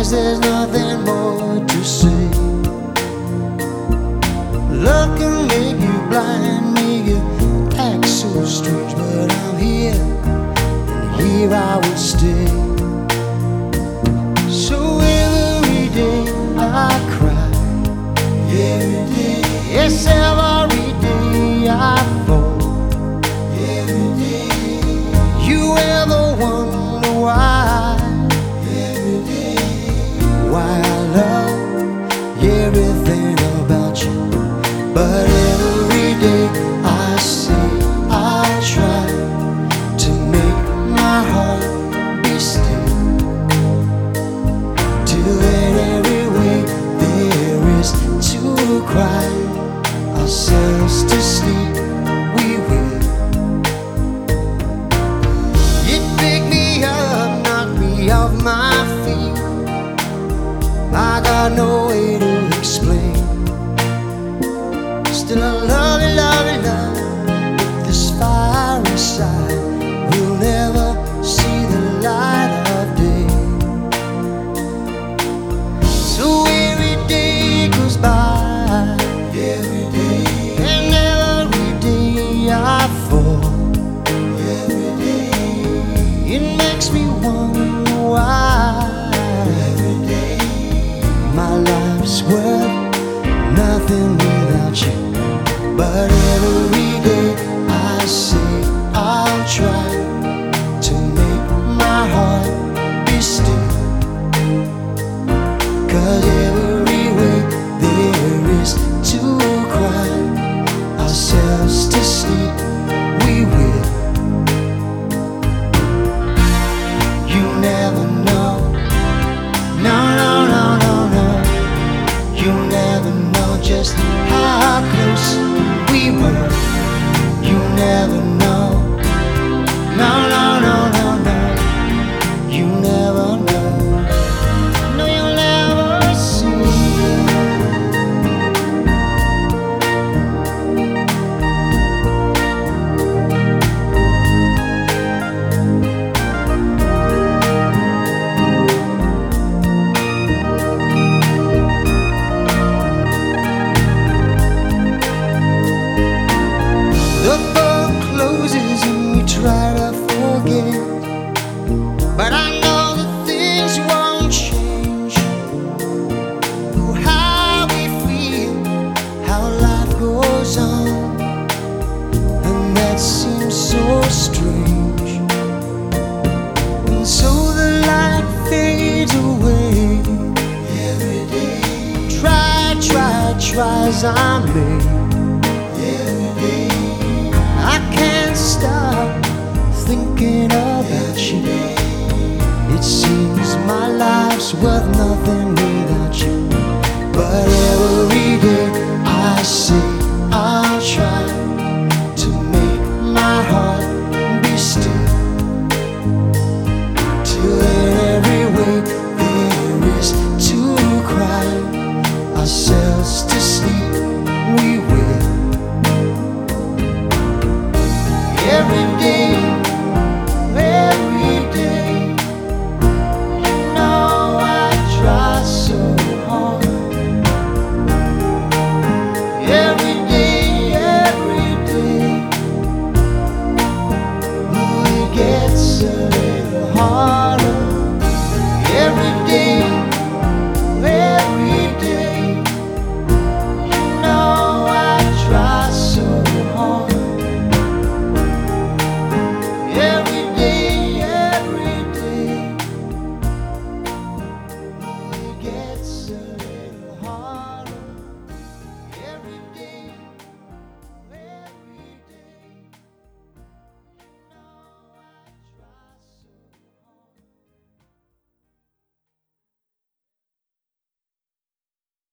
guess there's nothing more to say. Love can make you blind, make you act so strange, but I'm here, and here I will stay. So every day I cry, every day, yes, every day I fall, every day. You ever wonder why? Every day, why I love everything about you, but every day I say I'll try to make my heart be still, till in every way there is to cry ourselves to sleep. We will. It picked me up, knocked me off my feet. I got no way to explain. Still I love you, love you, love you. This fire inside will never see the light of day. So every day goes by, every day, and every day I fall, every day. It makes me wonder why, every day. My life's worth nothing without you, but every day I say I'll try to make my heart be still, 'cause every way there is to cry ourselves to sleep. We will. You never know. No, no, no, no, no. You never know just how close we were. You never know. No, no, no, no, no. You never know. No, you'll never see. The book closes and we try to forget, but I know that things won't change. Oh, how we feel, how life goes on, and that seems so strange. And so the light fades away every day. Try as I may. I can't stop thinking about you. It seems my life's worth nothing without you, but every day I say I'll try to make my heart be still, till in every way there is to cry ourselves to sleep. We will. Every day, you know I try so hard. Every